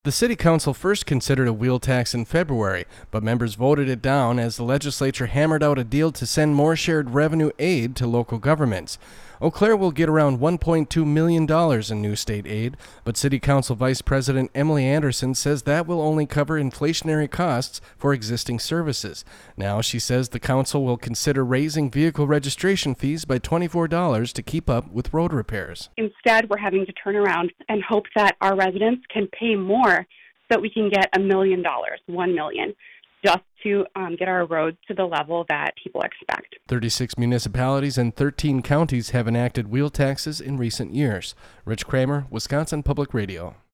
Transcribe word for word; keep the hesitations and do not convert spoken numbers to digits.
The City Council first considered a wheel tax in February, but members voted it down as the legislature hammered out a deal to send more shared revenue aid to local governments. Eau Claire will get around one point two million dollars in new state aid, but City Council Vice President Emily Anderson says that will only cover inflationary costs for existing services. Now she says the council will consider raising vehicle registration fees by twenty-four dollars to keep up with road repairs. Instead, we're having to turn around and hope that our residents can pay more so that we can get a million dollars, one million, just to um, get our roads to the level that people expect. thirty-six municipalities and thirteen counties have enacted wheel taxes in recent years. Rich Kramer, Wisconsin Public Radio.